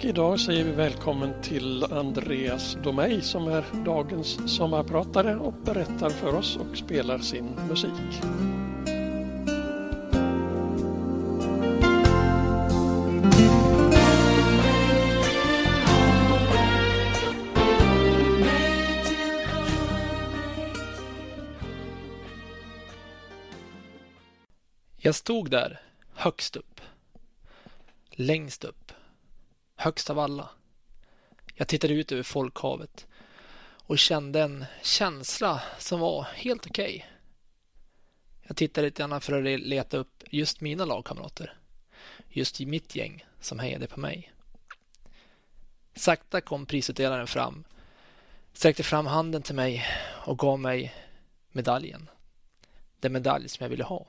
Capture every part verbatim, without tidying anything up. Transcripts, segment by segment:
idag säger vi välkommen till Andreas Domey som är dagens sommarpratare och berättar för oss och spelar sin musik. Jag stod där, högst upp. Längst upp. Högst av alla. Jag tittade ut över folkhavet och kände en känsla som var helt okej. Okay. Jag tittade lite grann för att leta upp just mina lagkamrater. Just i mitt gäng som hejade på mig. Sakta kom prisutdelaren fram. Sträckte fram handen till mig och gav mig medaljen. Den medalj som jag ville ha.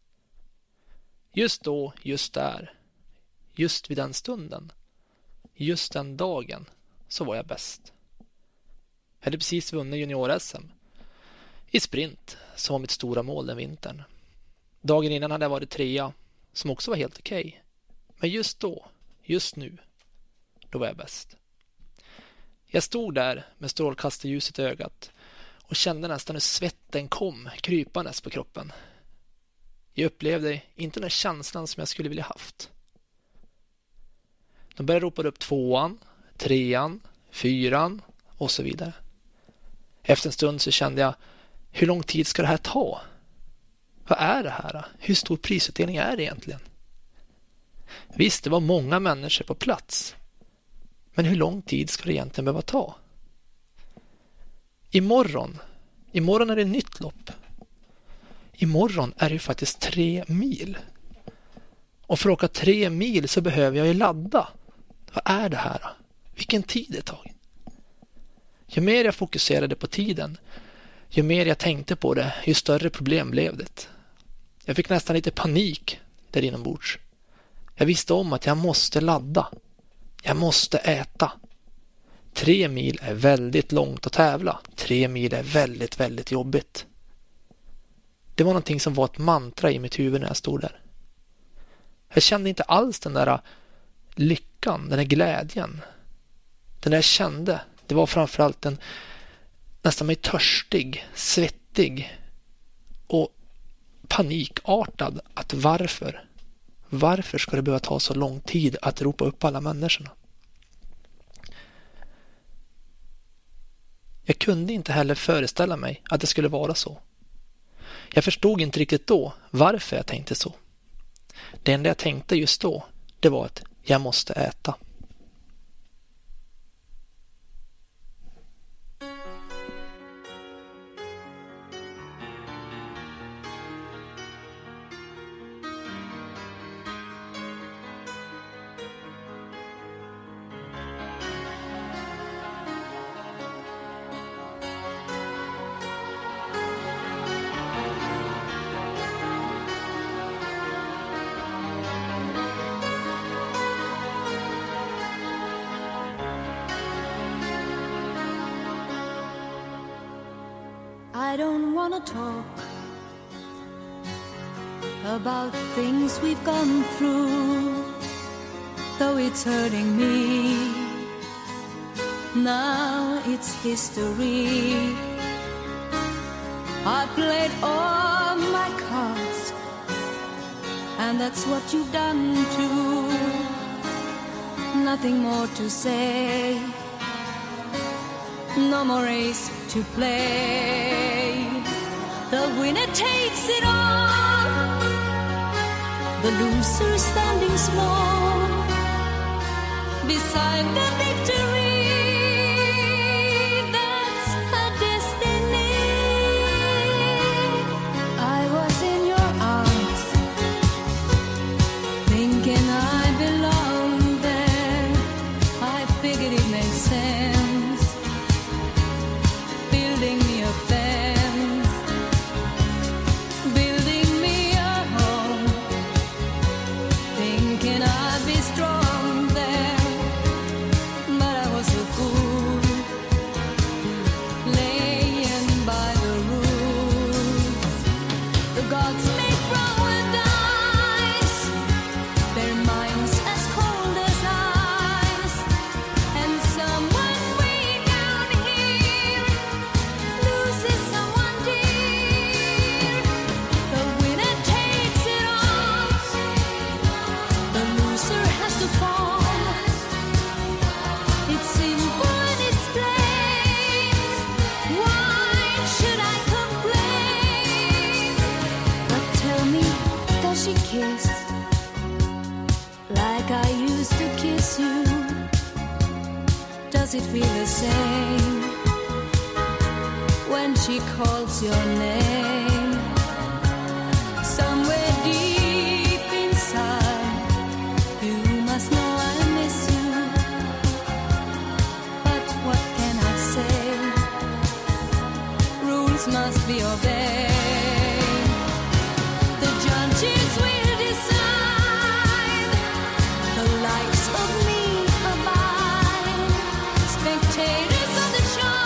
Just då, just där, just vid den stunden, just den dagen så var jag bäst. Jag hade precis vunnit junior-S M i sprint som var mitt stora mål den vintern. Dagen innan hade jag varit trea som också var helt okej. Okay. Men just då, just nu, då var jag bäst. Jag stod där med strålkastarljuset i ögat och kände nästan hur svetten kom krypandes på kroppen. Jag upplevde inte den känslan som jag skulle vilja haft. De började ropa upp tvåan, trean, fyran och så vidare. Efter en stund så kände jag, hur lång tid ska det här ta? Vad är det här? Hur stor prisutdelning är det egentligen? Visst, det var många människor på plats. Men hur lång tid ska det egentligen behöva ta? Imorgon, imorgon är det ett nytt lopp. Imorgon är det ju faktiskt tre mil. Och för att åka tre mil så behöver jag ju ladda. Vad är det här? Vilken tid det tar? Ju mer jag fokuserade på tiden, ju mer jag tänkte på det, ju större problem blev det. Jag fick nästan lite panik där inombords. Jag visste om att jag måste ladda. Jag måste äta. Tre mil är väldigt långt att tävla. Tre mil är väldigt, väldigt jobbigt. Det var någonting som var ett mantra i mitt huvud när jag stod där. Jag kände inte alls den där lyckan, den där glädjen. Den där jag kände, det var framförallt en nästan mig törstig, svettig och panikartad att varför? Varför ska det behöva ta så lång tid att ropa upp alla människorna? Jag kunde inte heller föreställa mig att det skulle vara så. Jag förstod inte riktigt då varför jag tänkte så. Det enda jag tänkte just då, det var att jag måste äta. I don't wanna talk about things we've gone through, though it's hurting me. Now it's history. I've played all my cards, and that's what you've done too. Nothing more to say, no more race to play. The winner takes it all, the loser standing small beside the victory. That's her destiny. I was in your arms, thinking I belonged there. I figured it made sense, building me a fence, building me a home, thinking I'd be strong there. But I Does it feel the same when she calls your name? Somewhere deep inside, you must know I miss you. But what can I say? Rules must be obeyed. The judges will decide the likes of me abide. Spectators of the show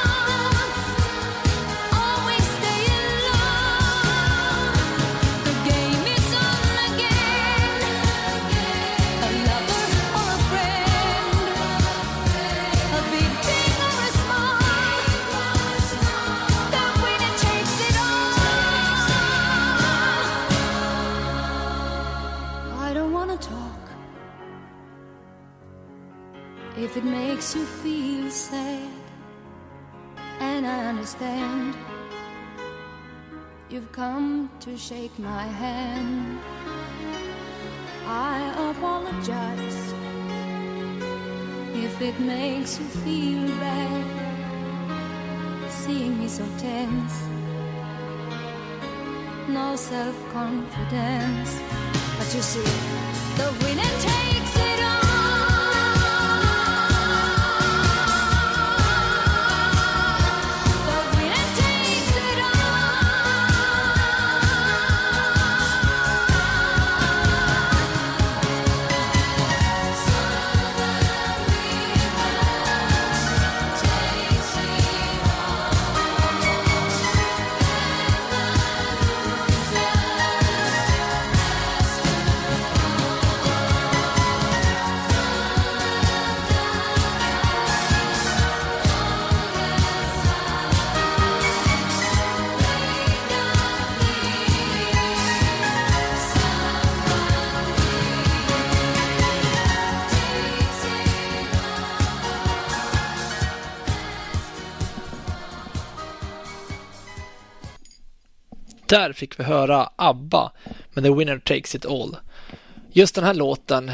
always stay in love. The game is on again. A lover or a friend, a big thing or a small, the winner takes it all. I don't wanna talk if it makes you feel sad, and I understand. You've come to shake my hand. I apologize if it makes you feel bad, seeing me so tense, no self-confidence. But you see, the winner takes it all. The winner takes it Där fick vi höra ABBA med The Winner Takes It All. Just den här låten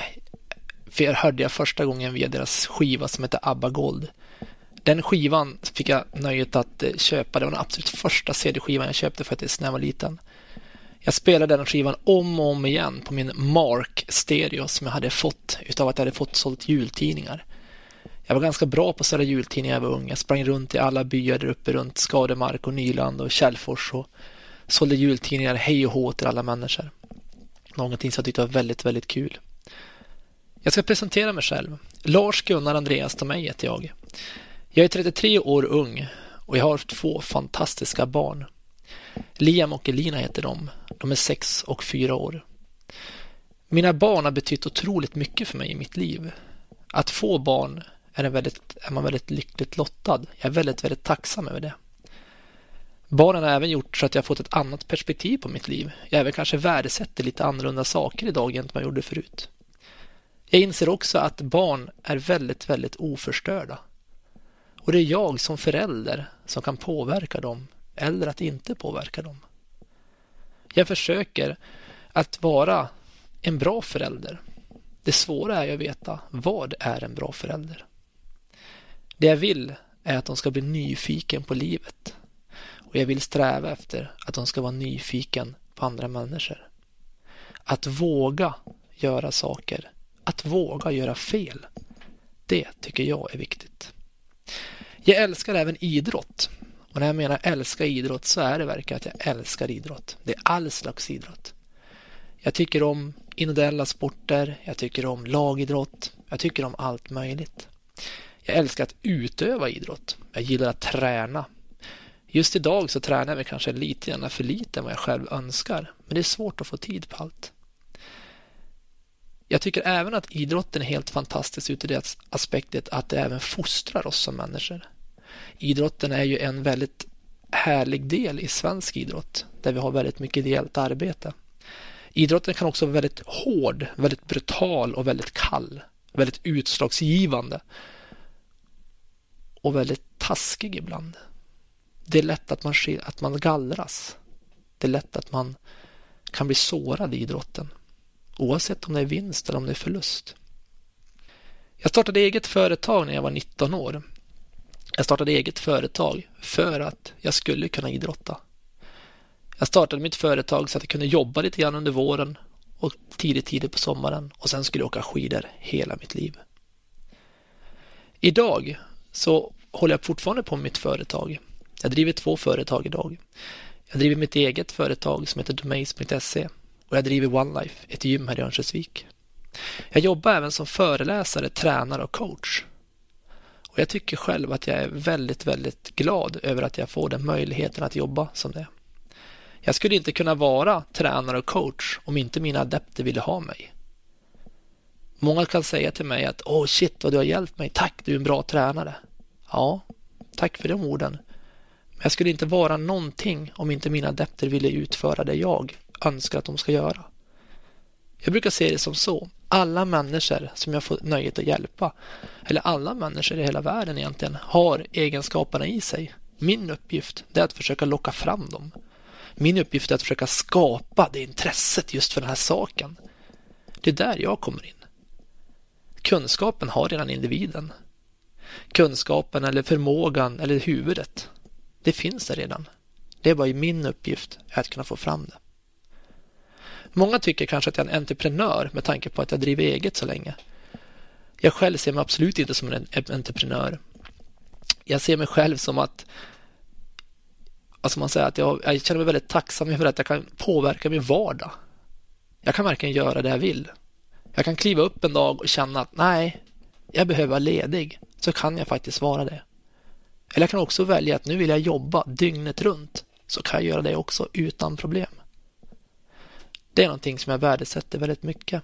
för hörde jag första gången via deras skiva som heter ABBA Gold. Den skivan fick jag nöjet att köpa. Det var den absolut första C D-skivan jag köpte faktiskt när jag var liten. Jag spelade den skivan om och om igen på min Mark Stereo som jag hade fått utav att jag hade fått sålt jultidningar. Jag var ganska bra på att sälja jultidningar när jag var ung. Jag sprang runt i alla byar där uppe runt Skademark och Nyland och Källfors och sålde jultidningar hej och hå till alla människor. Någonting som jag tyckte var väldigt, väldigt kul. Jag ska presentera mig själv. Lars Gunnar Andreas Tomei heter jag. Jag är trettiotre år ung och jag har två fantastiska barn. Liam och Elina heter de. De är sex och fyra år. Mina barn har betytt otroligt mycket för mig i mitt liv. Att få barn är, en väldigt, är man väldigt lyckligt lottad. Jag är väldigt, väldigt tacksam över det. Barnen har även gjort så att jag har fått ett annat perspektiv på mitt liv. Jag även kanske värdesätter lite annorlunda saker idag än vad jag gjorde förut. Jag inser också att barn är väldigt, väldigt oförstörda. Och det är jag som förälder som kan påverka dem eller att inte påverka dem. Jag försöker att vara en bra förälder. Det svåra är att veta vad är en bra förälder. Det jag vill är att de ska bli nyfiken på livet. Och jag vill sträva efter att de ska vara nyfiken på andra människor. Att våga göra saker. Att våga göra fel. Det tycker jag är viktigt. Jag älskar även idrott. Och när jag menar älska idrott så är det verkligen att jag älskar idrott. Det är all slags idrott. Jag tycker om individuella sporter. Jag tycker om lagidrott. Jag tycker om allt möjligt. Jag älskar att utöva idrott. Jag gillar att träna. Just idag så tränar jag kanske lite grann för lite än vad jag själv önskar. Men det är svårt att få tid på allt. Jag tycker även att idrotten är helt fantastisk ur det aspektet att det även fostrar oss som människor. Idrotten är ju en väldigt härlig del i svensk idrott. Där vi har väldigt mycket ideellt arbete. Idrotten kan också vara väldigt hård, väldigt brutal och väldigt kall. Väldigt utslagsgivande. Och väldigt taskig ibland. Det är lätt att man, att man gallras. Det är lätt att man kan bli sårad i idrotten. Oavsett om det är vinst eller om det är förlust. Jag startade eget företag när jag var nitton år. Jag startade eget företag för att jag skulle kunna idrotta. Jag startade mitt företag så att jag kunde jobba lite grann under våren och tidigt tidigt på sommaren, och sen skulle jag åka skidor hela mitt liv. Idag så håller jag fortfarande på med mitt företag. Jag driver två företag idag. Jag driver mitt eget företag som heter domains punkt se och jag driver One Life, ett gym här i Örnsköldsvik. Jag jobbar även som föreläsare, tränare och coach. Och jag tycker själv att jag är väldigt, väldigt glad över att jag får den möjligheten att jobba som det. Jag skulle inte kunna vara tränare och coach om inte mina adepter ville ha mig. Många kan säga till mig att åh shit vad du har hjälpt mig, tack, du är en bra tränare. Ja, tack för de orden. Men jag skulle inte vara någonting om inte mina adepter ville utföra det jag önskar att de ska göra. Jag brukar se det som så. Alla människor som jag får nöjet att hjälpa, eller alla människor i hela världen egentligen, har egenskaperna i sig. Min uppgift är att försöka locka fram dem. Min uppgift är att försöka skapa det intresset just för den här saken. Det är där jag kommer in. Kunskapen har redan individen. Kunskapen eller förmågan eller huvudet, det finns där redan. Det är bara min uppgift att kunna få fram det. Många tycker kanske att jag är en entreprenör med tanke på att jag driver eget så länge. Jag själv ser mig absolut inte som en entreprenör. Jag ser mig själv som att, alltså man säger att jag, jag känner mig väldigt tacksam för att jag kan påverka min vardag. Jag kan verkligen göra det jag vill. Jag kan kliva upp en dag och känna att nej, jag behöver vara ledig, så kan jag faktiskt vara det. Eller jag kan också välja att nu vill jag jobba dygnet runt, så kan jag göra det också utan problem. Det är någonting som jag värdesätter väldigt mycket.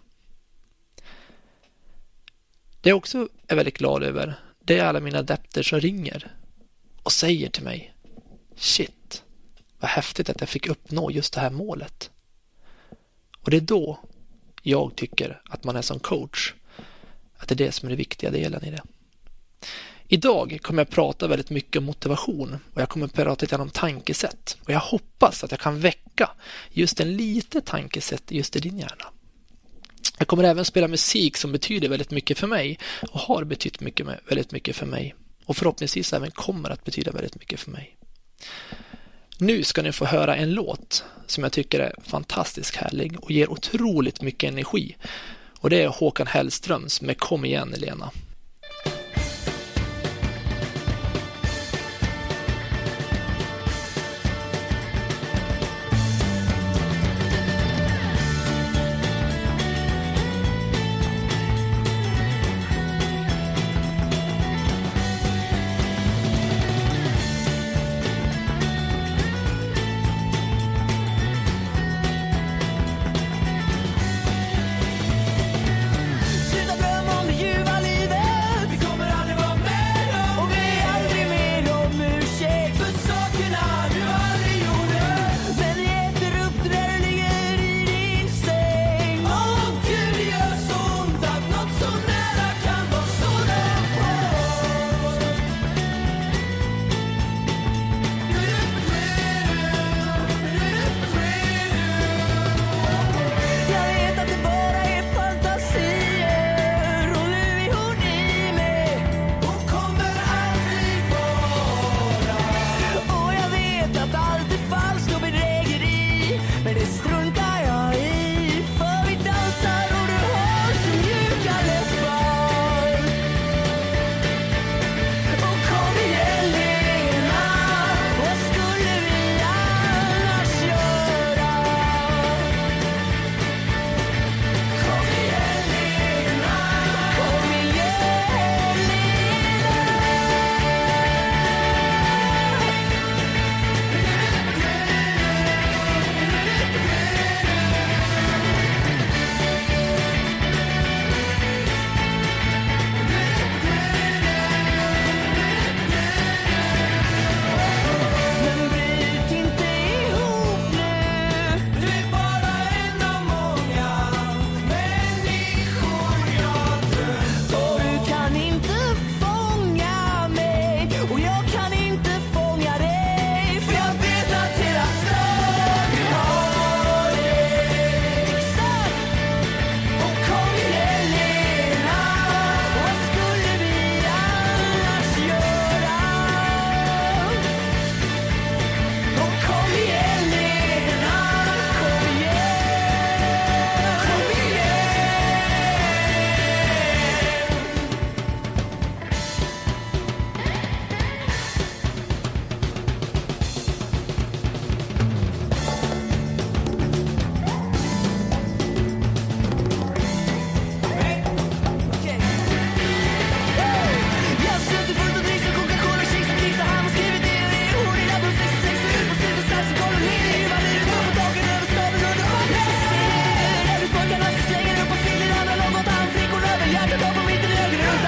Det jag också är väldigt glad över, det är alla mina adepter som ringer och säger till mig: shit, vad häftigt att jag fick uppnå just det här målet. Och det är då jag tycker att man är som coach, att det är det som är den viktiga delen i det. Idag kommer jag prata väldigt mycket om motivation och jag kommer prata lite om tankesätt. Och jag hoppas att jag kan väcka just en lite tankesätt just i din hjärna. Jag kommer även spela musik som betyder väldigt mycket för mig och har betytt mycket, väldigt mycket för mig. Och förhoppningsvis även kommer att betyda väldigt mycket för mig. Nu ska ni få höra en låt som jag tycker är fantastiskt härlig och ger otroligt mycket energi. Och det är Håkan Hellströms med Kom igen Elena. Sluta drömma om det ljuva livet.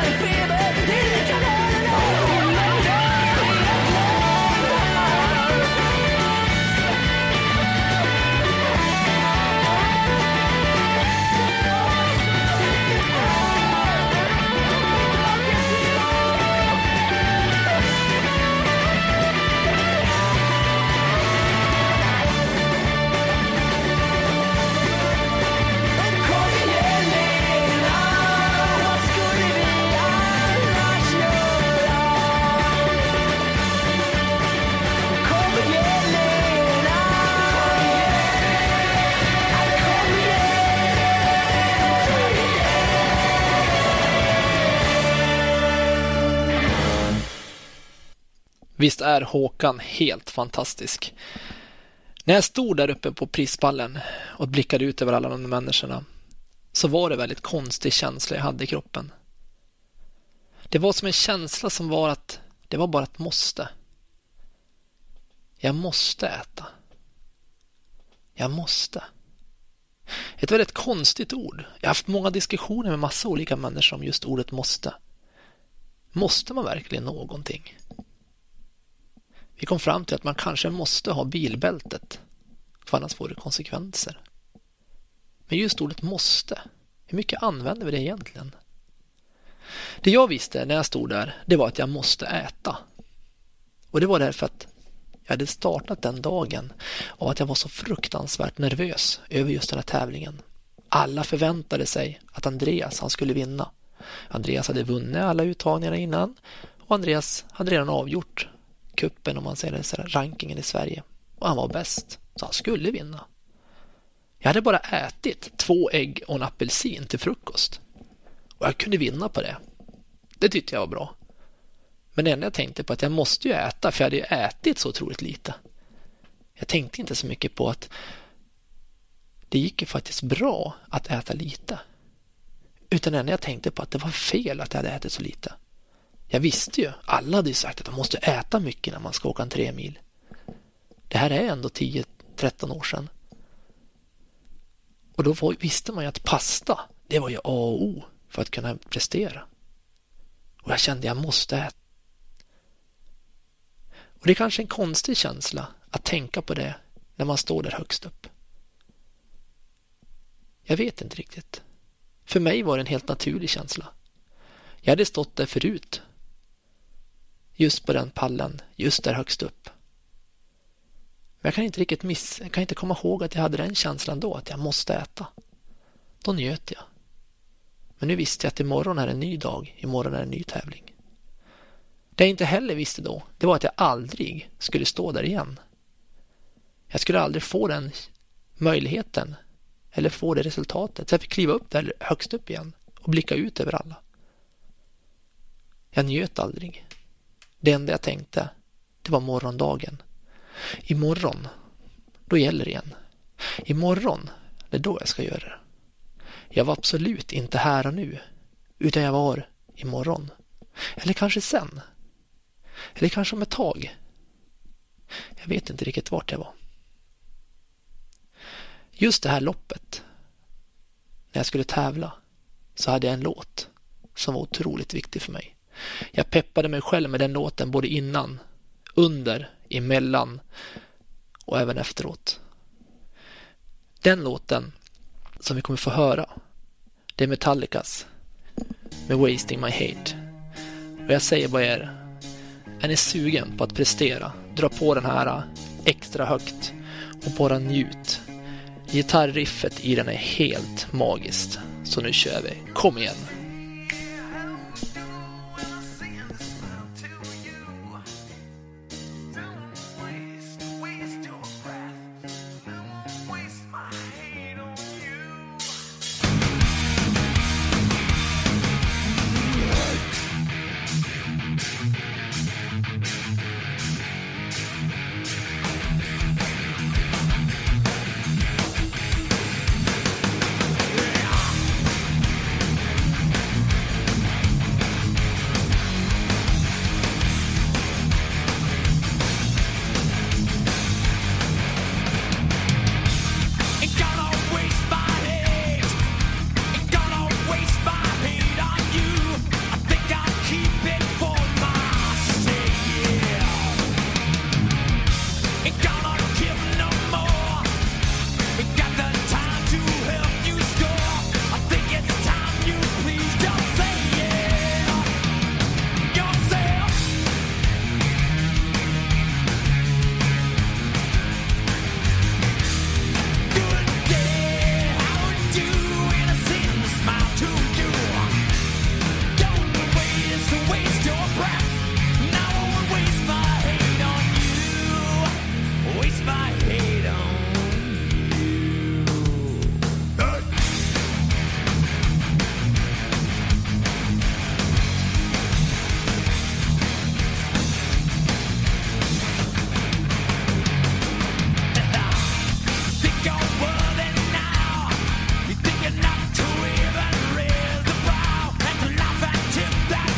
Visst är Håkan helt fantastisk. När jag stod där uppe på prispallen och blickade ut över alla de människorna så var det väldigt konstig känsla jag hade i kroppen. Det var som en känsla som var att det var bara ett måste. Jag måste äta. Jag måste. Ett väldigt konstigt ord. Jag har haft många diskussioner med massa olika människor om just ordet måste. Måste man verkligen någonting? Vi kom fram till att man kanske måste ha bilbältet, för annars får det konsekvenser. Men just ordet måste, hur mycket använder vi det egentligen? Det jag visste när jag stod där, det var att jag måste äta. Och det var därför att jag hade startat den dagen och att jag var så fruktansvärt nervös över just den här tävlingen. Alla förväntade sig att Andreas han skulle vinna. Andreas hade vunnit alla uttagningar innan och Andreas hade redan avgjort kuppen, om man säger det så här, rankingen i Sverige. Och han var bäst, så han skulle vinna. Jag hade bara ätit två ägg och en apelsin till frukost. Och jag kunde vinna på det. Det tyckte jag var bra. Men det enda jag tänkte på att jag måste ju äta, för jag hade ju ätit så otroligt lite. Jag tänkte inte så mycket på att det gick ju faktiskt bra att äta lite. Utan det enda jag tänkte på att det var fel att jag hade ätit så lite. Jag visste ju, alla hade ju sagt att man måste äta mycket när man ska åka en tre mil. Det här är ändå tio tretton år sedan. Och då var, visste man ju att pasta, det var ju A och O för att kunna prestera. Och jag kände att jag måste äta. Och det är kanske en konstig känsla att tänka på det när man står där högst upp. Jag vet inte riktigt. För mig var det en helt naturlig känsla. Jag hade stått där förut. Just på den pallen, just där högst upp. Men jag kan inte riktigt miss, jag kan inte komma ihåg att jag hade den känslan då, att jag måste äta. Då njöt jag. Men nu visste jag att imorgon är en ny dag, imorgon är en ny tävling. Det jag inte heller visste då, det var att jag aldrig skulle stå där igen. Jag skulle aldrig få den möjligheten eller få det resultatet. Så jag fick kliva upp där högst upp igen och blicka ut över alla. Jag njöt aldrig. Det enda jag tänkte, det var morgondagen. Imorgon, då gäller det igen. Imorgon, det är då jag ska göra det. Jag var absolut inte här och nu, utan jag var imorgon. Eller kanske sen. Eller kanske om ett tag. Jag vet inte riktigt vart jag var. Just det här loppet, när jag skulle tävla, så hade jag en låt som var otroligt viktig för mig. Jag peppade mig själv med den låten både innan, under, emellan och även efteråt. Den låten som vi kommer få höra, det är Metallicas med Wasting My Hate. Och jag säger bara er, är ni sugen på att prestera, dra på den här extra högt och bara njut. Gitarriffet i den är helt magiskt. Så nu kör vi. Kom igen!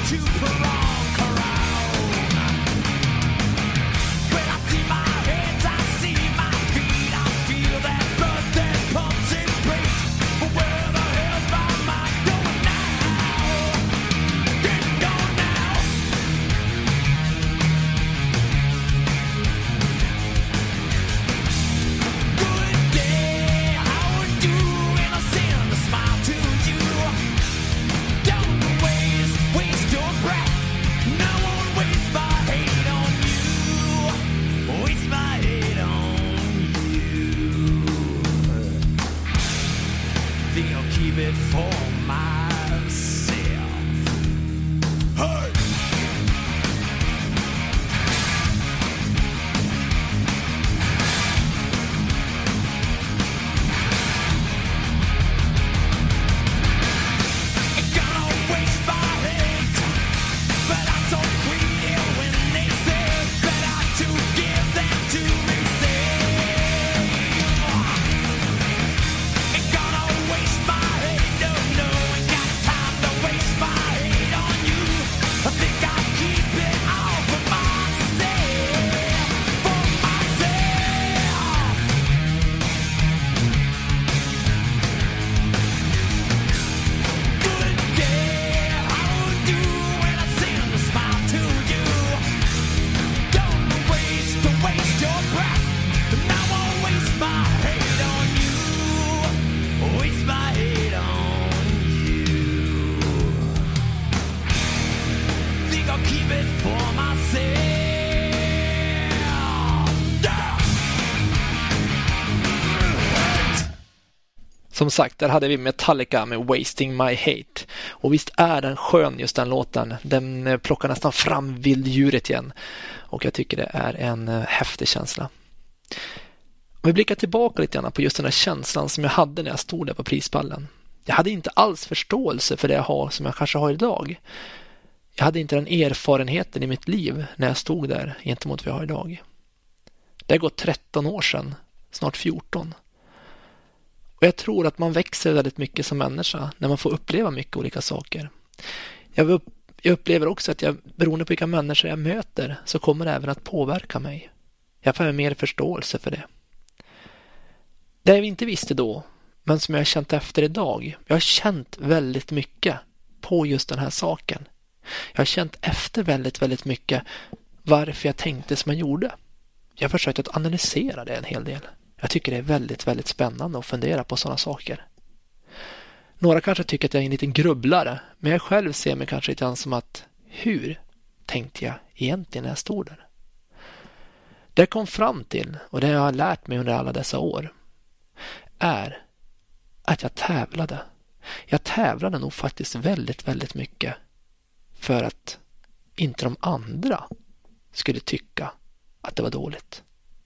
Som sagt, där hade vi Metallica med Wasting My Hate. Och visst är den skön just den låten. Den plockar nästan fram vilddjuret igen. Och jag tycker det är en häftig känsla. Om vi blickar tillbaka lite grann på just den här känslan som jag hade när jag stod där på prispallen. Jag hade inte alls förståelse för det jag har som jag kanske har idag. Jag hade inte den erfarenheten i mitt liv när jag stod där gentemot vad jag har idag. Det har gått tretton år sedan, snart fjorton. Och jag tror att man växer väldigt mycket som människa när man får uppleva mycket olika saker. Jag, upp, jag upplever också att jag, beroende på vilka människor jag möter, så kommer det även att påverka mig. Jag får mer förståelse för det. Det jag inte visste då, men som jag har känt efter idag. Jag har känt väldigt mycket på just den här saken. Jag har känt efter väldigt, väldigt mycket varför jag tänkte som jag gjorde. Jag har försökt att analysera det en hel del. Jag tycker det är väldigt, väldigt spännande att fundera på sådana saker. Några kanske tycker att jag är en liten grubblare, men jag själv ser mig kanske lite som att hur tänkte jag egentligen när jag stod där? Det jag kom fram till, och det jag har lärt mig under alla dessa år, är att jag tävlade. Jag tävlade nog faktiskt väldigt, väldigt mycket för att inte de andra skulle tycka att det var dåligt.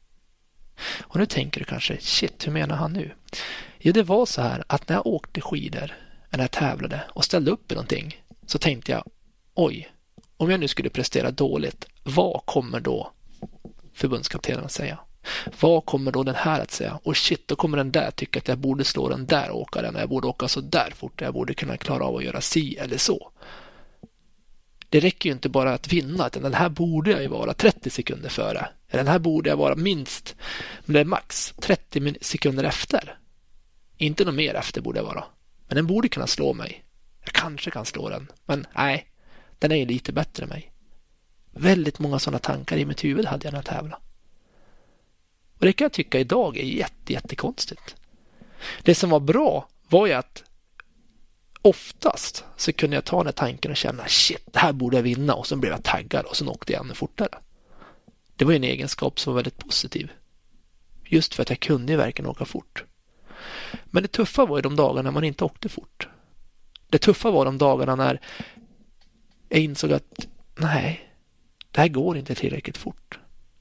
Och nu tänker du kanske, shit, hur menar han nu? Jo, det var så här att när jag åkte skidor, när jag tävlade och ställde upp i någonting, så tänkte jag, oj, om jag nu skulle prestera dåligt, vad kommer då förbundskaptenen att säga? Vad kommer då den här att säga? Och shit, då kommer den där tycka att jag borde slå den där åkaren, jag borde åka så där fort, jag borde kunna klara av att göra si eller så. Det räcker ju inte bara att vinna, utan den här borde jag ju vara trettio sekunder före. Den här borde jag vara minst, men det är max trettio sekunder efter. Inte något mer efter borde jag vara. Men den borde kunna slå mig. Jag kanske kan slå den, men nej, den är ju lite bättre än mig. Väldigt många sådana tankar i mitt huvud hade jag när jag tävlade. Och det kan jag tycka idag är jätte, jättekonstigt. Det som var bra var ju att oftast så kunde jag ta den här tanken och känna, shit, det här borde jag vinna, och så blev jag taggad och så åkte jag ännu fortare. Det var ju en egenskap som var väldigt positiv. Just för att jag kunde ju verkligen åka fort. Men det tuffa var ju de dagarna när man inte åkte fort. Det tuffa var de dagarna när jag insåg att nej, det här går inte tillräckligt fort.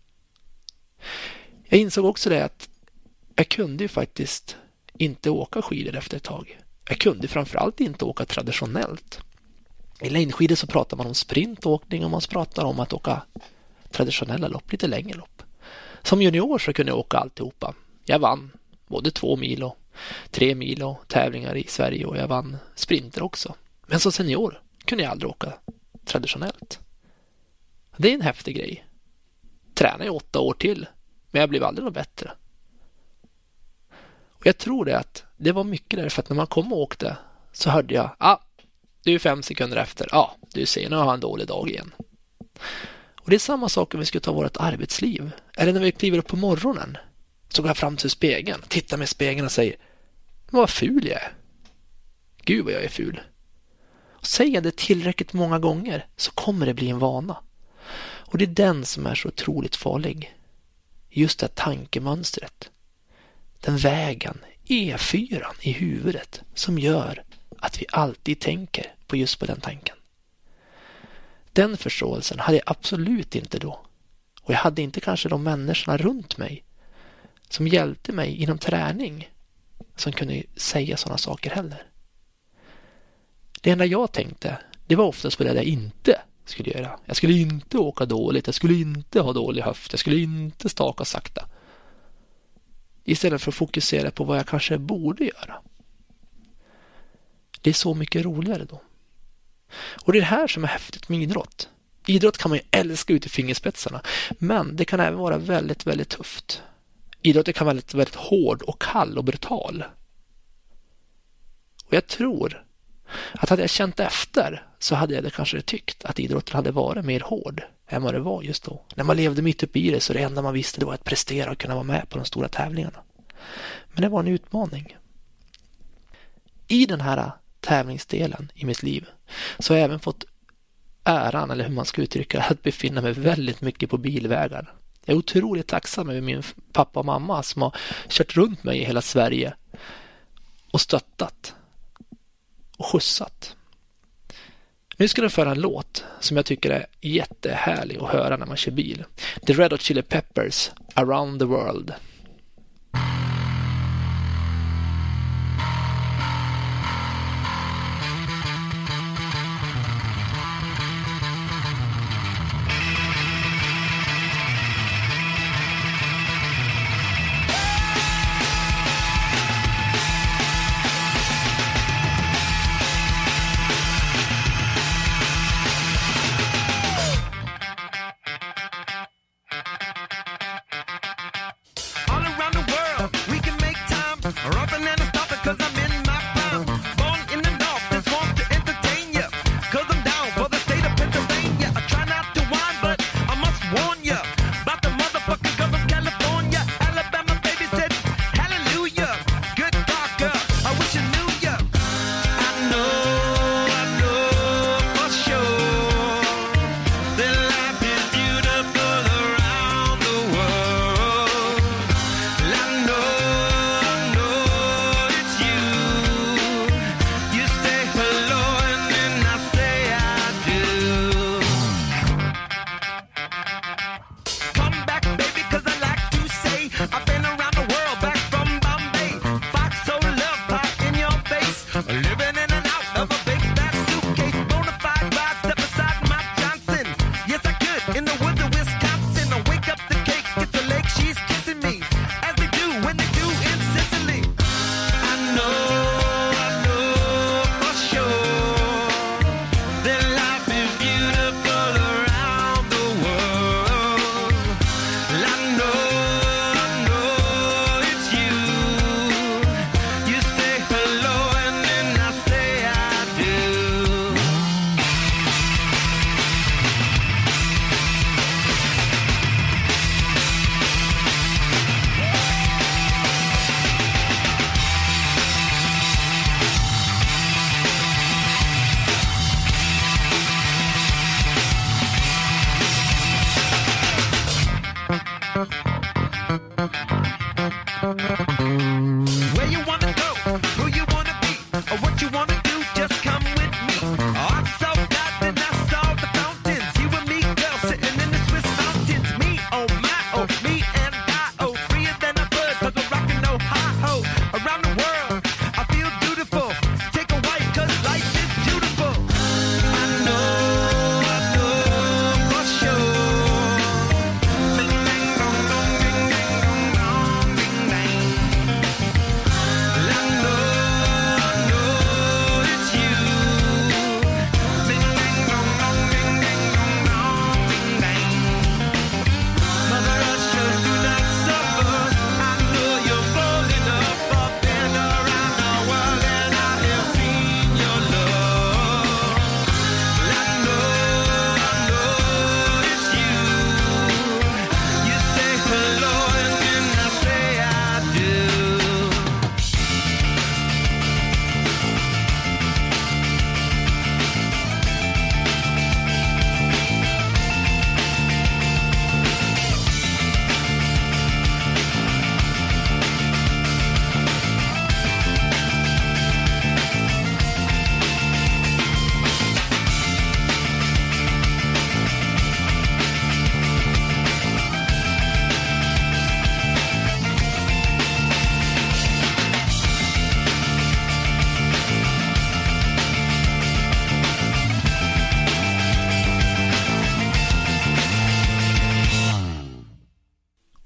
Jag insåg också det att jag kunde ju faktiskt inte åka skidor efter ett tag. Jag kunde framförallt inte åka traditionellt. I längdskidor så pratar man om sprintåkning och man pratar om att åka traditionella lopp, lite längre lopp. Som junior så kunde jag åka alltihopa. Jag vann både två mil och tre mil och tävlingar i Sverige, och jag vann sprinter också. Men som senior kunde jag aldrig åka traditionellt. Det är en häftig grej. Tränar i åtta år till, men jag blev aldrig något bättre. Och jag tror det att det var mycket därför att när man kom och åkte så hörde jag, ja, ah, du är fem sekunder efter. Ja, ah, du ser, nu har jag en dålig dag igen. Och det är samma sak om vi ska ta vårt arbetsliv. Eller när vi kliver upp på morgonen så går jag fram till spegeln, tittar med spegeln och säger, men vad ful jag är. Gud vad jag är ful. Och säger jag det tillräckligt många gånger så kommer det bli en vana. Och det är den som är så otroligt farlig. Just det tankemönstret. Den vägen, E fyra i huvudet som gör att vi alltid tänker på just på den tanken. Den förståelsen hade jag absolut inte då. Och jag hade inte kanske de människorna runt mig som hjälpte mig inom träning som kunde säga sådana saker heller. Det enda jag tänkte, det var oftast på det jag inte skulle göra. Jag skulle inte åka dåligt, jag skulle inte ha dålig höft, jag skulle inte staka sakta. Istället för att fokusera på vad jag kanske borde göra. Det är så mycket roligare då. Och det är det här som är häftigt med idrott. Idrott kan man ju älska ut i fingerspetsarna, men det kan även vara väldigt, väldigt tufft. Idrott kan vara väldigt, väldigt hård och kall och brutal. Och jag tror att hade jag känt efter så hade jag det kanske tyckt att idrotten hade varit mer hård än vad det var just då. När man levde mitt uppe i det så det enda man visste det var att prestera och kunna vara med på de stora tävlingarna. Men det var en utmaning. I den här tävlingsdelen i mitt liv så har jag även fått äran, eller hur man ska uttrycka det, att befinna mig väldigt mycket på bilvägar. Jag är otroligt tacksam över min pappa och mamma som har kört runt mig i hela Sverige och stöttat och skjutsat. Nu ska jag föra en låt som jag tycker är jättehärlig att höra när man kör bil. The Red Hot Chili Peppers, Around the World.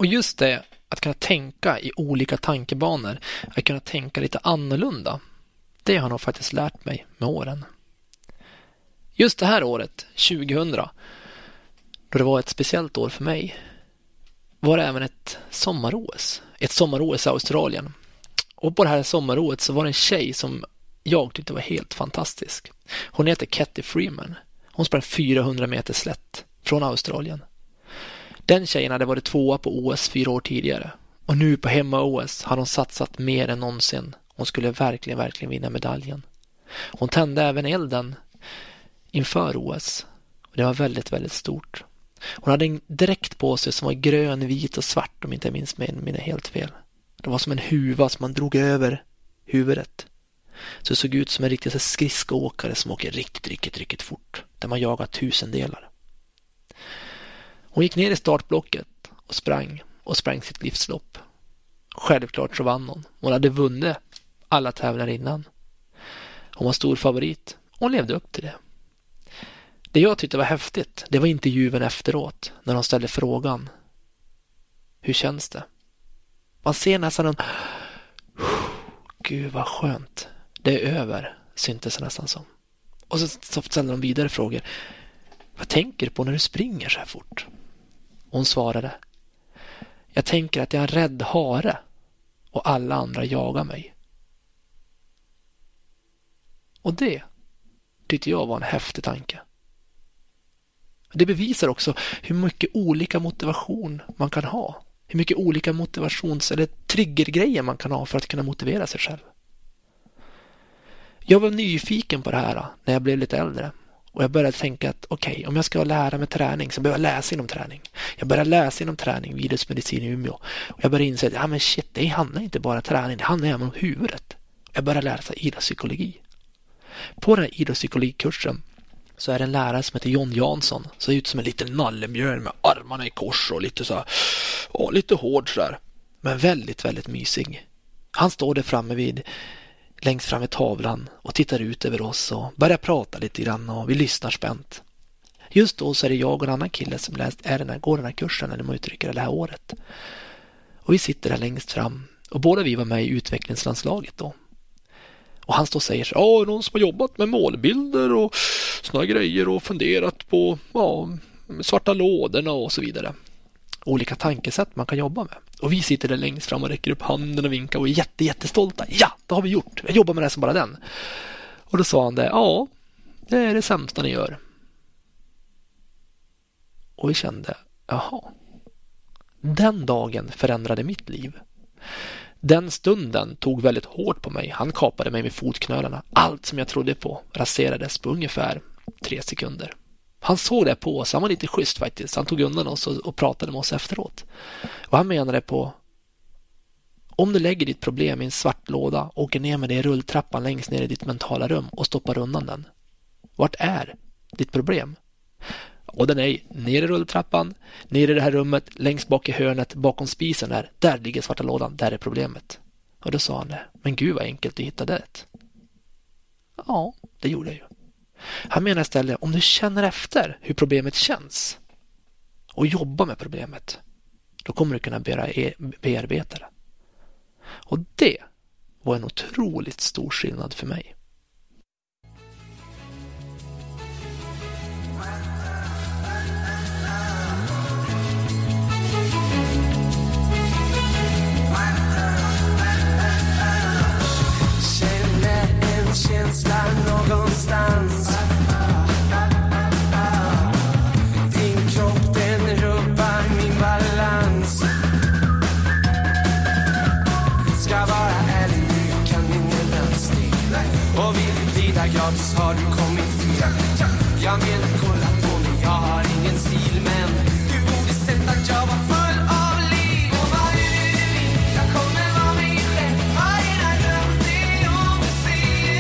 Och just det, att kunna tänka i olika tankebanor, att kunna tänka lite annorlunda, det har nog faktiskt lärt mig med åren. Just det här året, tjugohundra, då det var ett speciellt år för mig, var det även ett sommar-O S. Ett sommar-O S i Australien. Och på det här sommar-O S så var det en tjej som jag tyckte var helt fantastisk. Hon heter Kathy Freeman. Hon sprang fyrahundra meter slätt från Australien. Den tjejen hade varit tvåa på O S fyra år tidigare. Och nu på hemma-O S har hon satsat mer än någonsin. Hon skulle verkligen, verkligen vinna medaljen. Hon tände även elden inför O S. Och det var väldigt, väldigt stort. Hon hade en dräkt på sig som var grön, vit och svart, om inte jag minns mig, minns helt fel. Det var som en huva som man drog över huvudet. Så det såg ut som en riktig skridskoåkare som åker riktigt, riktigt, riktigt fort. Där man jagar tusendelar. Hon gick ner i startblocket och sprang. Och sprang sitt livslopp. Självklart så vann hon. Hon hade vunnit alla tävlingar innan. Hon var stor favorit. Hon levde upp till det. Det jag tyckte var häftigt, det var intervjun efteråt. När de ställde frågan. Hur känns det? Man ser nästan en... Gud vad skönt. Det är över, syntes det nästan som. Och så, så ställde de vidare frågor. Vad tänker du på när du springer så här fort? Hon svarade. Jag tänker att jag är en rädd hare. Och alla andra jagar mig. Och det tyckte jag var en häftig tanke. Det bevisar också hur mycket olika motivation man kan ha. Hur mycket olika motivations- eller triggergrejer man kan ha för att kunna motivera sig själv. Jag var nyfiken på det här när jag blev lite äldre. Och jag började tänka att okej, okay, om jag ska lära mig träning så behöver jag läsa inom träning. Jag började läsa inom träning vid idrottsmedicin i Umeå. Och jag började inse att ja, men shit, det handlar inte bara om träning, det handlar även om huvudet. Jag började läsa idrottspsykologi. På den här idrottspsykologikursen så är det en lärare som heter John Jansson. Så ut som en liten nallebjörn med armarna i kors och lite så här, åh, lite hård så där. Men väldigt, väldigt mysig. Han står där framme vid, längst fram vid tavlan och tittar ut över oss och börjar prata lite grann och vi lyssnar spänt. Just då så är det jag och en annan kille som läst, är den här, går den här kursen eller man uttrycker det här året. Och vi sitter där längst fram och båda vi var med i utvecklingslandslaget då. Och han står och säger så, ja, någon som har jobbat med målbilder och såna grejer och funderat på ja, svarta lådorna och så vidare. Olika tankesätt man kan jobba med. Och vi sitter där längst fram och räcker upp handen och vinkar och är jätte, jättestolta. Ja, det har vi gjort. Jag jobbar med det som bara den. Och då sa han det, ja, det är det sämsta ni gör. Och vi kände, jaha. Den dagen förändrade mitt liv. Den stunden tog väldigt hårt på mig. Han kapade mig med fotknölarna. Allt som jag trodde på raserades på ungefär tre sekunder. Han såg det på oss. Han var lite schysst faktiskt. Han tog undan oss och, och pratade med oss efteråt. Och han menade på om du lägger ditt problem i en svart låda, åker ner med det i rulltrappan längst ner i ditt mentala rum och stoppar undan den. Vart är ditt problem? Och den är ner i rulltrappan, ner i det här rummet, längst bak i hörnet, bakom spisen där. Där ligger svarta lådan, där är problemet. Och då sa han det. Men gud vad enkelt du hittade det. Ja, det gjorde jag ju. Han menar istället, om du känner efter hur problemet känns och jobbar med problemet, då kommer du kunna bearbeta det. Och det var en otroligt stor skillnad för mig. Känsla någonstans. Din kropp den rubbar min balans. Ska vara ärlig nu, kan ingen dans det. Och vill du glida gratis har du kommit fel. Jag menar kolla på mig, jag har ingen stil. Men du borde sett att jag var full av liv. Och vad är det du vill? Jag kommer vara mig själv. Varje dröm det om du säger.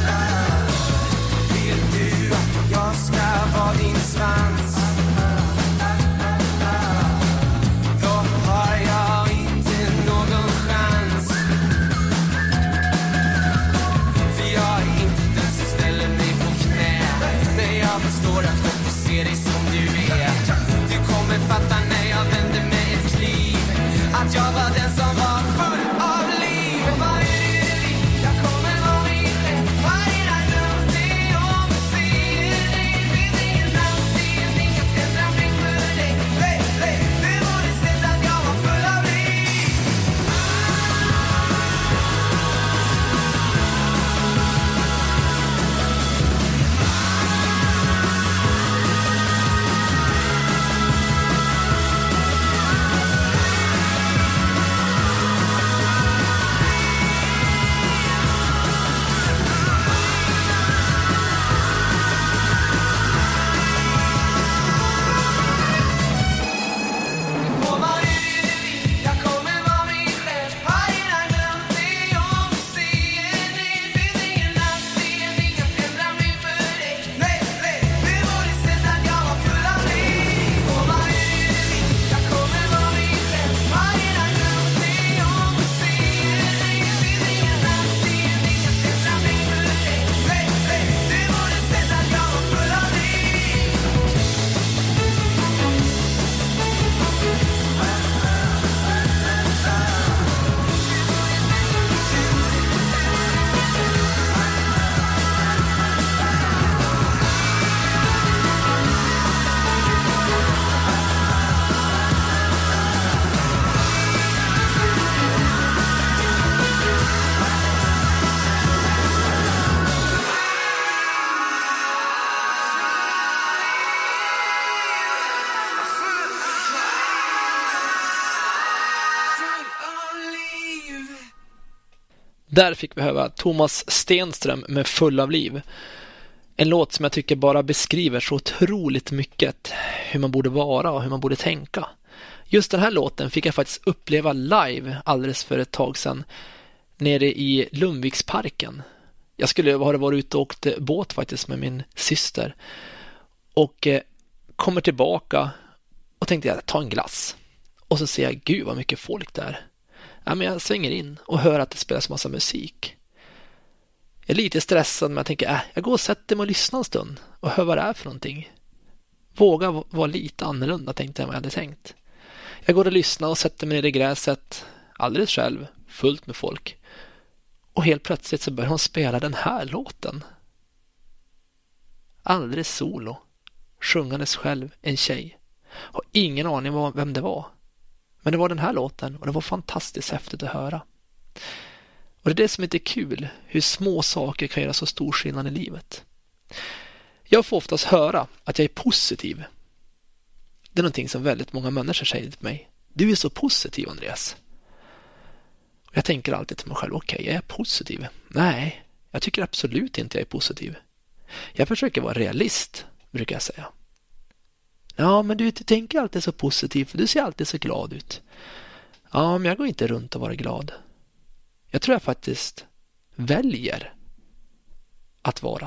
Svans. Där fick vi höra Thomas Stenström med Full av liv. En låt som jag tycker bara beskriver så otroligt mycket hur man borde vara och hur man borde tänka. Just den här låten fick jag faktiskt uppleva live alldeles för ett tag sedan nere i Lundviksparken. Jag skulle ha varit ute och åkt båt faktiskt med min syster och eh, kommer tillbaka och tänkte jag ta en glass. Och så ser jag, gud vad mycket folk där. Ja, men jag svänger in och hör att det spelas massa musik. Jag är lite stressad men jag tänker, äh, jag går och sätter mig och lyssnar en stund och hör vad det är för någonting. Våga vara lite annorlunda tänkte jag vad jag hade tänkt. Jag går och lyssnar och sätter mig ner i gräset alldeles själv, fullt med folk. Och helt plötsligt så börjar hon spela den här låten. Alldeles solo. Sjungandes själv, en tjej. Har ingen aning om vem det var. Men det var den här låten och det var fantastiskt häftigt att höra. Och det är det som är lite kul, hur små saker kan göra så stor skillnad i livet. Jag får oftast höra att jag är positiv. Det är någonting som väldigt många människor säger till mig. Du är så positiv, Andreas. Och jag tänker alltid till mig själv, okej, okay, jag är positiv. Nej, jag tycker absolut inte jag är positiv. Jag försöker vara realist, brukar jag säga. Ja, men du, du tänker alltid så positivt, för du ser alltid så glad ut. Ja, men jag går inte runt och vara glad. Jag tror jag faktiskt väljer att vara.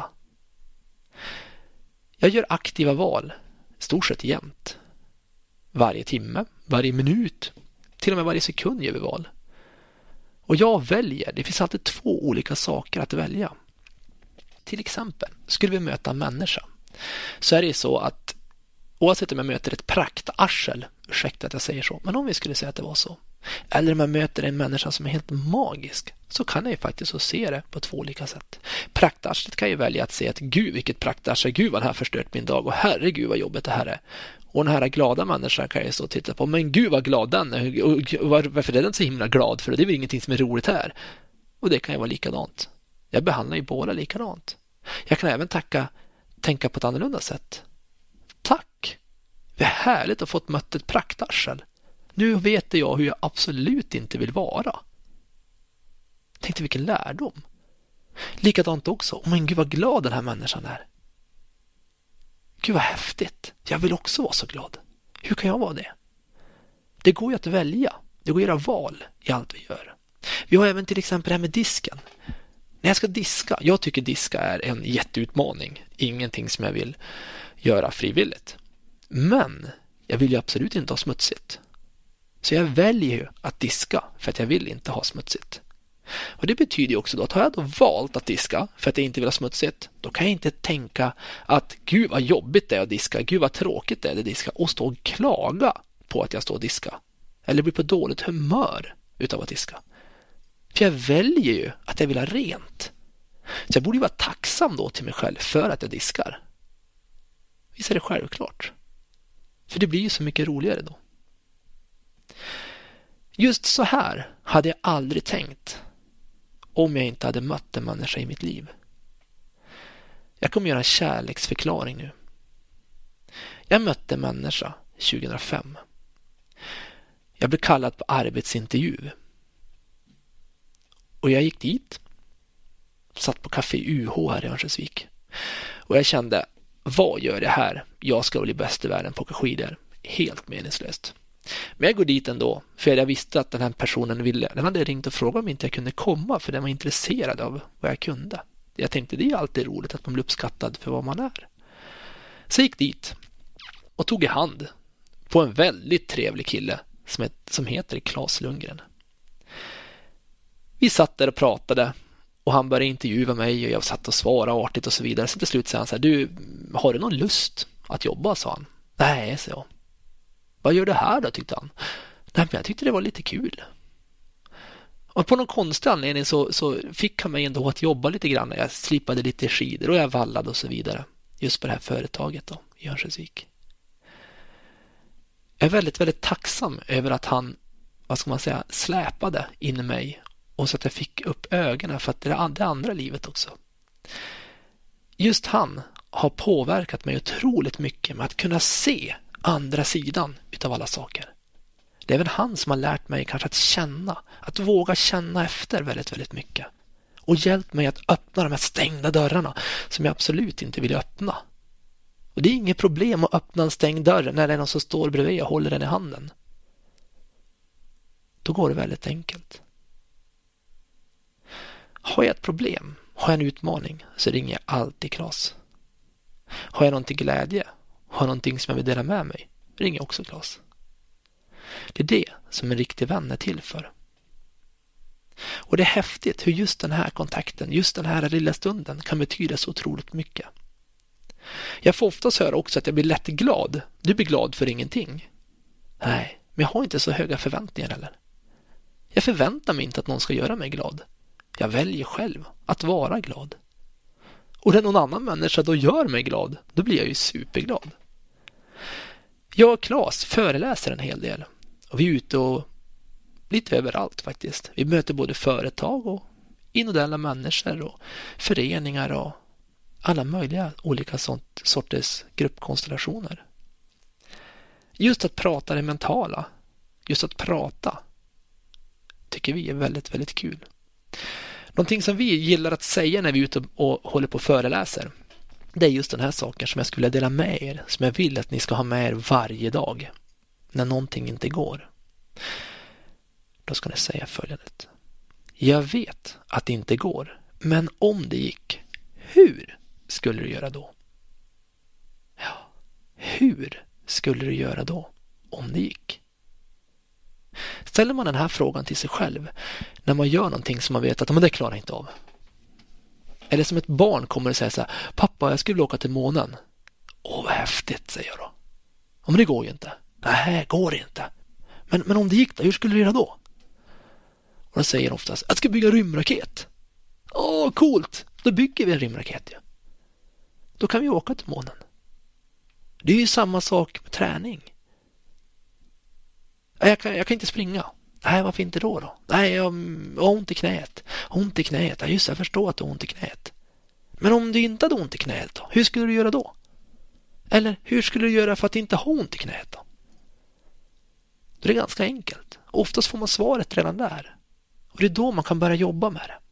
Jag gör aktiva val, stort sett jämt. Varje timme, varje minut, till och med varje sekund gör vi val. Och jag väljer, det finns alltid två olika saker att välja. Till exempel, skulle vi möta en människa så är det så att oavsett om jag möter ett praktarsel, ursäkta att jag säger så, men om vi skulle säga att det var så, eller om jag möter en människa som är helt magisk, så kan jag ju faktiskt så se det på två olika sätt. Praktarslet kan ju välja att se att gud vilket praktarsel, gud vad det här förstört min dag och herregud vad jobbet det här är. Och den här glada människan kan jag så titta på, men gud vad glad den är, och varför är den så himla glad för det? Det är väl ingenting som är roligt här. Och det kan ju vara likadant. Jag behandlar ju båda likadant. Jag kan även tacka, tänka på ett annorlunda sätt. Tack! Det är härligt att få mött ett praktarsel. Nu vet jag hur jag absolut inte vill vara. Tänkte vilken lärdom. Likadant också. Oh, men gud vad glad den här människan är. Gud vad häftigt. Jag vill också vara så glad. Hur kan jag vara det? Det går ju att välja. Det går att göra val i allt vi gör. Vi har även till exempel det här med disken. När jag ska diska. Jag tycker diska är en jätteutmaning. Ingenting som jag vill göra frivilligt. Men jag vill ju absolut inte ha smutsigt. Så jag väljer ju att diska för att jag vill inte ha smutsigt. Och det betyder ju också då att har jag då valt att diska för att jag inte vill ha smutsigt, då kan jag inte tänka att gud vad jobbigt det är att diska, gud vad tråkigt det är att diska och stå och klaga på att jag står och diska. Eller bli på dåligt humör utav att diska. För jag väljer ju att jag vill ha rent. Så jag borde ju vara tacksam då till mig själv för att jag diskar. Visst är det självklart. För det blir ju så mycket roligare då. Just så här hade jag aldrig tänkt om jag inte hade mött en människa i mitt liv. Jag kommer göra en kärleksförklaring nu. Jag mötte en människa tjugohundrafem. Jag blev kallad på arbetsintervju. Och jag gick dit. Satt på Café U H här i Örnsköldsvik. Och jag kände, vad gör jag här? Jag ska bli bäst i världen på att åka skidor. Helt meningslöst. Men jag går dit ändå, för jag visste att den här personen ville. Den hade ringt och frågat om inte jag kunde komma, för den var intresserad av vad jag kunde. Jag tänkte, det är alltid roligt att man blir uppskattad för vad man är. Så jag gick dit och tog i hand på en väldigt trevlig kille som, het, som heter Claes Lundgren. Vi satt där och pratade och han började intervjua mig och jag satt och svarade artigt och så vidare. Så till slut sa han så här, du, har du någon lust att jobba, sa han. Nej, sa jag. Vad gör du här då, tyckte han. Nej, men jag tyckte det var lite kul. Och på någon konstig anledning så, så fick han mig ändå att jobba lite grann. Jag slipade lite skidor och jag vallade och så vidare. Just på det här företaget då, i Örnsköldsvik. Jag är väldigt, väldigt tacksam över att han, vad ska man säga, släpade in i mig. Och så att jag fick upp ögonen för att det är det andra livet också. Just han har påverkat mig otroligt mycket med att kunna se andra sidan utav alla saker. Det är väl han som har lärt mig kanske att känna, att våga känna efter väldigt, väldigt mycket. och hjälpt mig att öppna de här stängda dörrarna som jag absolut inte vill öppna. Och det är inget problem att öppna en stängd dörr när det är någon som står bredvid och håller den i handen. Då går det väldigt enkelt. Har jag ett problem, har jag en utmaning, så ringer jag alltid Claes. Har jag någonting glädje, har jag någonting som jag vill dela med mig, ringer jag också Claes. Det är det som en riktig vän är till för. Och det är häftigt hur just den här kontakten, just den här lilla stunden kan betyda så otroligt mycket. Jag får oftast höra också att jag blir lätt glad. Du blir glad för ingenting. Nej, men jag har inte så höga förväntningar heller. Jag förväntar mig inte att någon ska göra mig glad. Jag väljer själv att vara glad. Och när någon annan människa då gör mig glad, då blir jag ju superglad. Jag och Claes föreläser en hel del. Och vi är ute och lite överallt faktiskt. Vi möter både företag och individuella människor och föreningar och alla möjliga olika sånt, sorters gruppkonstellationer. Just att prata det mentala, just att prata, tycker vi är väldigt, väldigt kul. Någonting som vi gillar att säga när vi är ute och håller på och föreläser, det är just den här saken som jag skulle dela med er, som jag vill att ni ska ha med er varje dag när någonting inte går. Då ska ni säga följande. Jag vet att det inte går, men om det gick, hur skulle du göra då? Ja, hur skulle du göra då om det gick? Ställer man den här frågan till sig själv när man gör någonting som man vet att men det klarar inte av. Eller som ett barn kommer och säger så här: pappa, jag skulle vilja åka till månen. Åh, vad häftigt, säger jag då. Ja, men det går ju inte. Nej, går inte. Men, men om det gick då, hur skulle du göra då? Och då säger de oftast: jag ska bygga en rymdraket. Åh, coolt. Då bygger vi en rymdraket. Ja. Då kan vi åka till månen. Det är ju samma sak med träning. Jag kan, jag kan inte springa. Nej, varför inte då då? Nej, jag har ont i knät. Ont i knät. Ja, just det, jag förstår att du har ont i knät. Men om du inte hade ont i knät då? Hur skulle du göra då? Eller hur skulle du göra för att inte ha ont i knät då? Det är ganska enkelt. Oftast får man svaret redan där. Och det är då man kan börja jobba med det.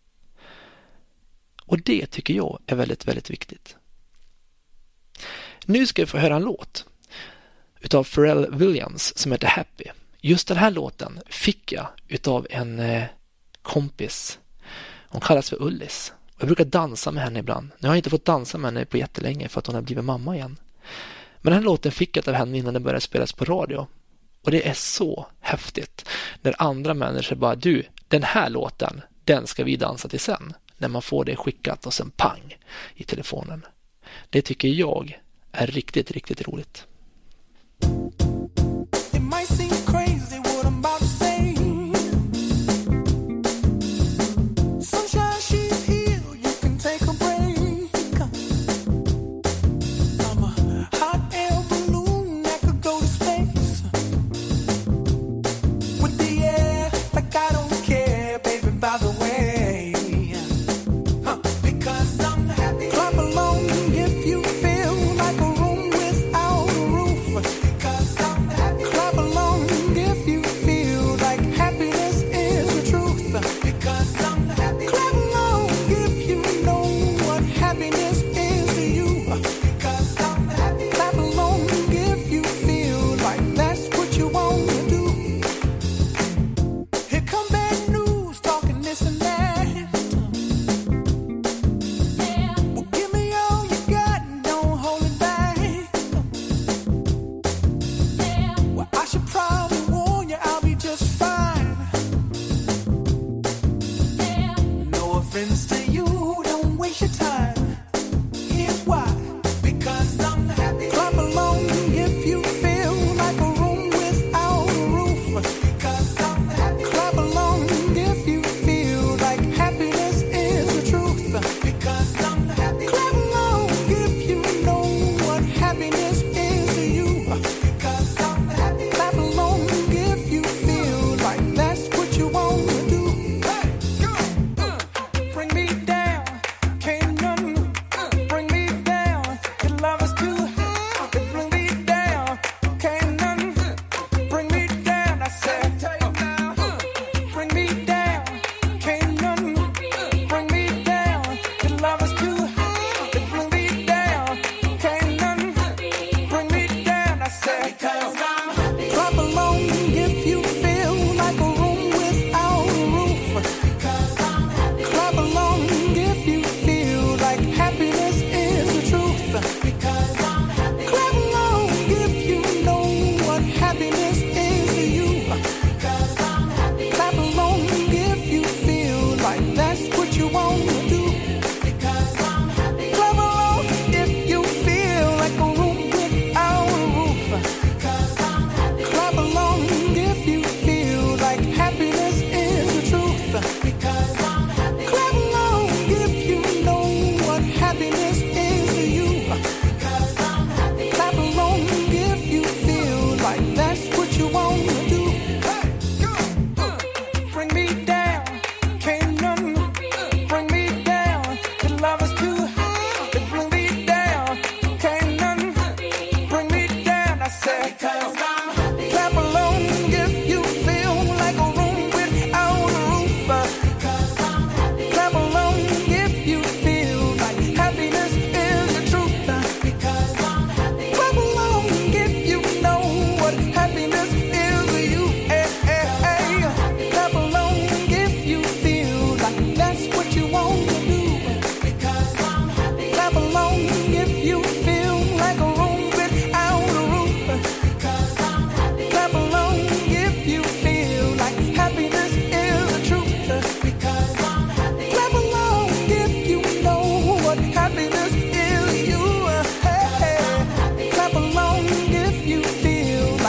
Och det tycker jag är väldigt, väldigt viktigt. Nu ska vi få höra en låt utav Pharrell Williams som heter Happy. Just den här låten fick jag utav en eh, kompis. Hon kallas för Ullis. Jag brukar dansa med henne ibland. Nu har jag inte fått dansa med henne på jättelänge för att hon har blivit mamma igen. Men den här låten fick jag av henne innan den började spelas på radio. Och det är så häftigt när andra människor bara, du, den här låten, den ska vi dansa till sen. När man får det skickat och sen pang i telefonen. Det tycker jag är riktigt, riktigt roligt. Clap along if you feel like a room without a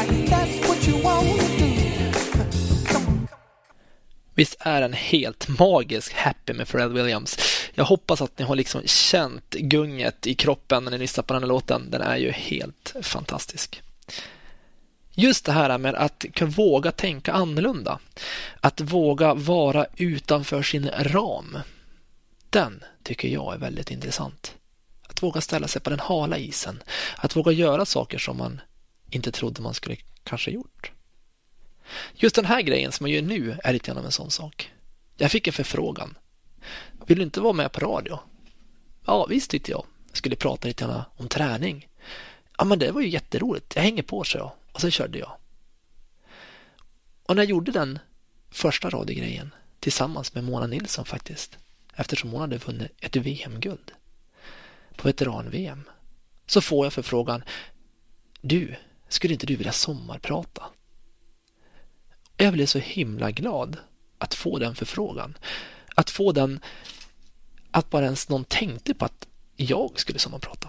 that's what you want to do. Visst är den helt magisk Happy med Pharrell Williams. Jag hoppas att ni har liksom känt gunget i kroppen när ni lyssnar på den här låten. Den är ju helt fantastisk. Just det här med att våga tänka annorlunda. Att våga vara utanför sin ram. Den tycker jag är väldigt intressant. Att våga ställa sig på den hala isen. Att våga göra saker som man inte trodde man skulle kanske gjort. Just den här grejen som jag gör nu är lite grann av en sån sak. Jag fick en förfrågan. Vill du inte vara med på radio? Ja, visst tyckte jag. Jag skulle prata lite grann om träning. Ja, men det var ju jätteroligt. Jag hänger på, så jag. Och så körde jag. Och när jag gjorde den första radiogrejen tillsammans med Mona Nilsson faktiskt, eftersom hon hade vunnit ett V M-guld på veteran-V M, så får jag förfrågan: du, skulle inte du vilja sommarprata? Jag blev så himla glad att få den förfrågan. Att få den, att bara ens någon tänkte på att jag skulle sommarprata.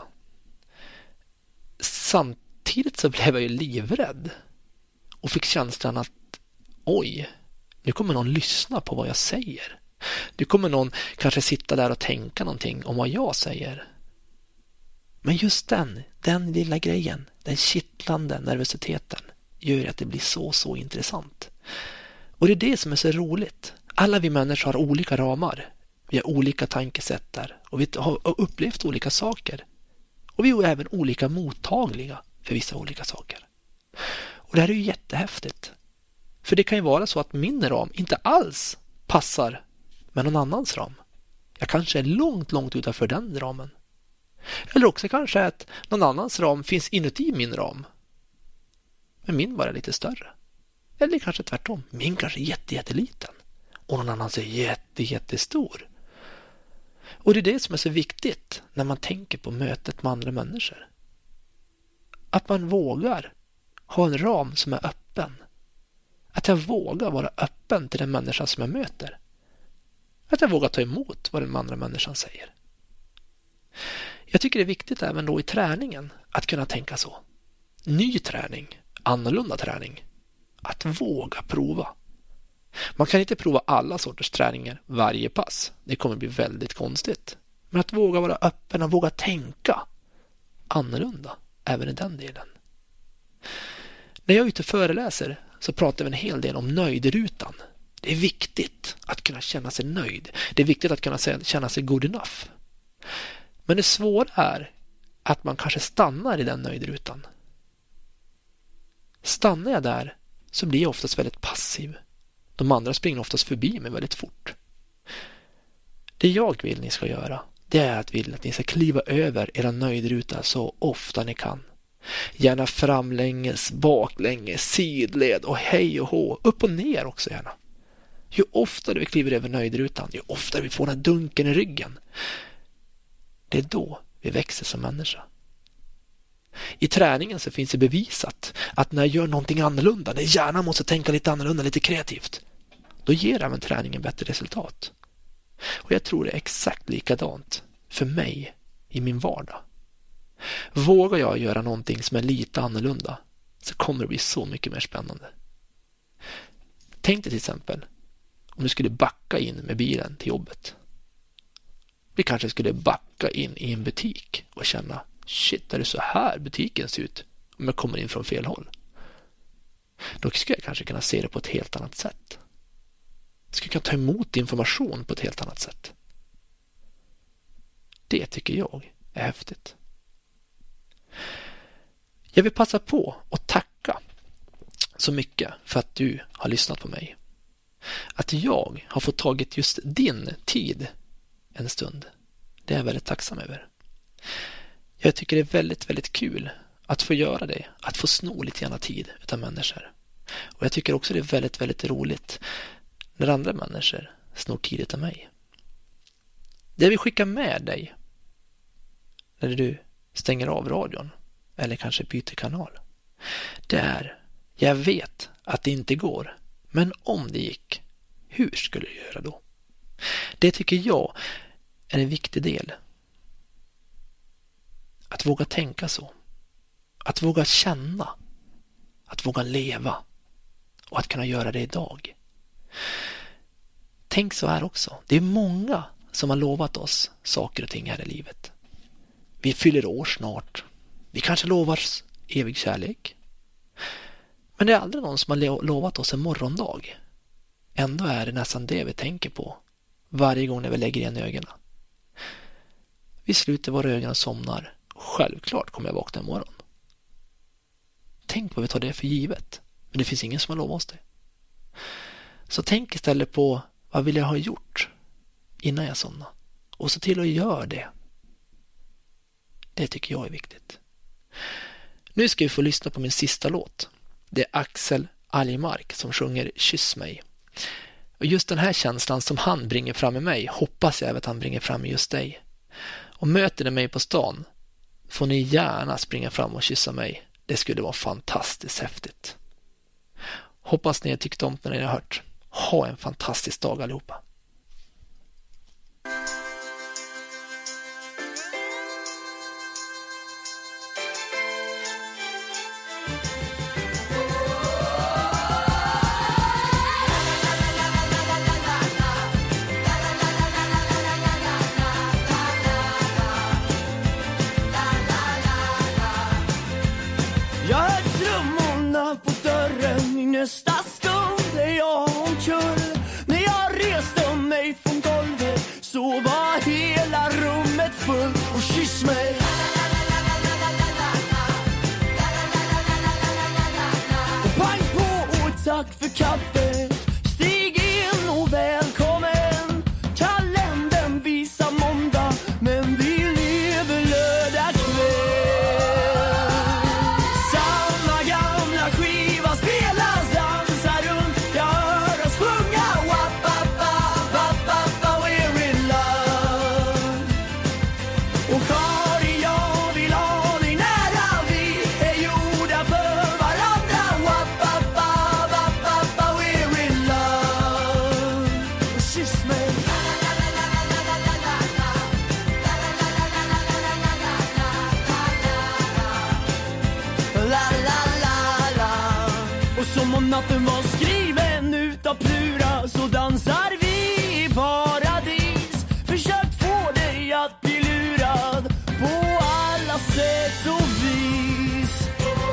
Samtidigt så blev jag ju livrädd och fick känslan att oj, nu kommer någon lyssna på vad jag säger. Nu kommer någon kanske sitta där och tänka någonting om vad jag säger. Men just den, den lilla grejen, den kittlande nervositeten gör att det blir så, så intressant. Och det är det som är så roligt. Alla vi människor har olika ramar. Vi har olika tankesätt där. Och vi har upplevt olika saker. Och vi är även olika mottagliga för vissa olika saker. Och det här är ju jättehäftigt. För det kan ju vara så att min ram inte alls passar med någon annans ram. Jag kanske är långt, långt utanför den ramen. Eller också kanske att någon annans ram finns inuti min ram. Men min var lite större. Eller kanske tvärtom. Min kanske är jätte, jätteliten. Och någon annan är jätte, jättestor. Och det är det som är så viktigt när man tänker på mötet med andra människor. Att man vågar ha en ram som är öppen. Att jag vågar vara öppen till den människan som jag möter. Att jag vågar ta emot vad den andra människan säger. Jag tycker det är viktigt även då i träningen att kunna tänka så. Ny träning, annorlunda träning. Att våga prova. Man kan inte prova alla sorters träningar varje pass. Det kommer bli väldigt konstigt. Men att våga vara öppen och våga tänka annorlunda även i den delen. När jag är ute och föreläser så pratar vi en hel del om nöjdrutan. Det är viktigt att kunna känna sig nöjd. Det är viktigt att kunna känna sig good enough. Men det svåra är att man kanske stannar i den nöjdrutan. Stannar jag där så blir jag oftast väldigt passiv. De andra springer oftast förbi mig väldigt fort. Det jag vill ni ska göra, det är att vill att ni ska kliva över era nöjdruta så ofta ni kan. Gärna framlänges, baklänges, sidled och hej och hå. Upp och ner också gärna. Ju oftare vi kliver över nöjdrutan, ju oftare vi får den här dunken i ryggen. Det är då vi växer som människa. I träningen så finns det bevisat att när jag gör någonting annorlunda, när hjärnan måste tänka lite annorlunda, lite kreativt, då ger även träningen bättre resultat. Och jag tror det är exakt likadant för mig i min vardag. Vågar jag göra någonting som är lite annorlunda så kommer det bli så mycket mer spännande. Tänk dig till exempel om du skulle backa in med bilen till jobbet. Vi kanske skulle backa in i en butik och känna, shit, är det så här butiken ser ut om jag kommer in från fel håll? Då skulle jag kanske kunna se det på ett helt annat sätt. Jag skulle kunna ta emot information på ett helt annat sätt. Det tycker jag är häftigt. Jag vill passa på att tacka så mycket för att du har lyssnat på mig. Att jag har fått tagit just din tid en stund. Det är jag väldigt tacksam över. Jag tycker det är väldigt, väldigt kul att få göra det. Att få sno lite grann tid utav människor. Och jag tycker också det är väldigt, väldigt roligt när andra människor snor tid utav mig. Det jag vill skicka med dig när du stänger av radion eller kanske byter kanal, det är, jag vet att det inte går, men om det gick, hur skulle du göra då? Det tycker jag är en viktig del. Att våga tänka så. Att våga känna. att våga leva och att kunna göra det idag. Tänk så här också. Det är många som har lovat oss saker och ting här i livet. Vi fyller år snart. Vi kanske lovar evig kärlek. Men det är aldrig någon som har lovat oss en morgondag. Ändå är det nästan det vi tänker på varje gång när vi lägger igen ögonen. Vi sluter våra ögon och somnar. Självklart kommer jag vakna imorgon. Tänk vad vi tar det för givet. Men det finns ingen som har lovat oss det. Så tänk istället på vad vill jag ha gjort innan jag somnar. Och se till att göra det. Det tycker jag är viktigt. Nu ska vi få lyssna på min sista låt. Det är Axel Algemark som sjunger Kyss mig. Och just den här känslan som han bringar fram i mig hoppas jag att han bringar fram i just dig. Och möter ni mig på stan får ni gärna springa fram och kyssa mig. Det skulle vara fantastiskt häftigt. Hoppas ni har tyckt om det när ni har hört. Ha en fantastisk dag allihopa. Nästa stund är jag omkull. När jag reste mig från golvet så var hela rummet fullt. Och kyss mig. Och pang på och tack för kaffet. Stig in och välkommen. Kalendern visar måndag, men vi lever lördag kväll. Samma gamla skiva spelas. Natten var skriven utav Plura, så dansar vi i paradis. Försök få dig att bli lurad på alla sätt och vis.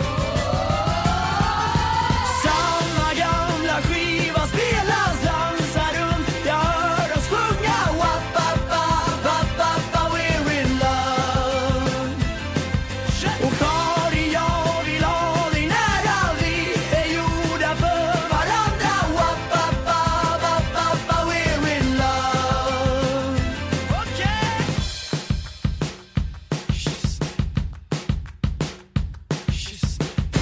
Samma gamla skiva spelas, dansar runt. Jag hör oss sjunga wap-pa-pa, wap-pa-pa, we're in love. Och Kari, jag vill ha dig nära, vi är gjorda för varandra. Wap-pa-pa, wap-pa-pa, we're in love. Okej. Kyss. Kyss.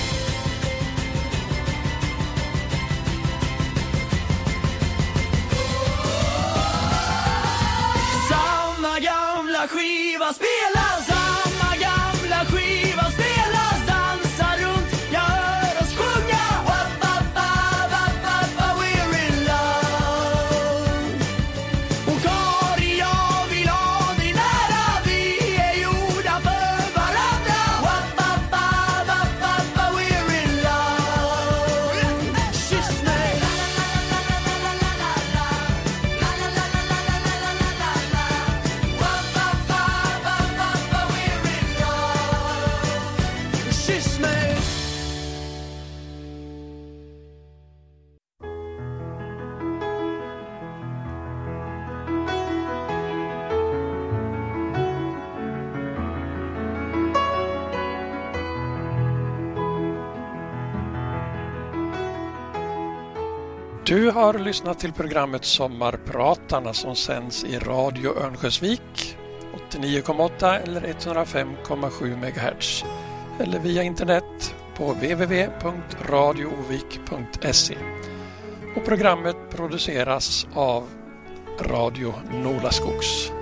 Samma gamla skiva spelas, samma gamla skiva spelas, dansar runt. Jag hör oss sjunga wap-pa-pa, wap-pa-pa, we're in love. Och Kari, jag vill ha dig nära, vi är gjorda för varandra. Wap-pa-pa, wap-pa-pa, we're in love. Kyss mig. Kyss mig. Du har lyssnat till programmet Sommarpratarna som sänds i Radio Örnsköldsvik åttionio komma åtta eller etthundrafem komma sju megahertz eller via internet på w w w punkt radio ovik punkt se. Och programmet produceras av Radio Nolaskogs.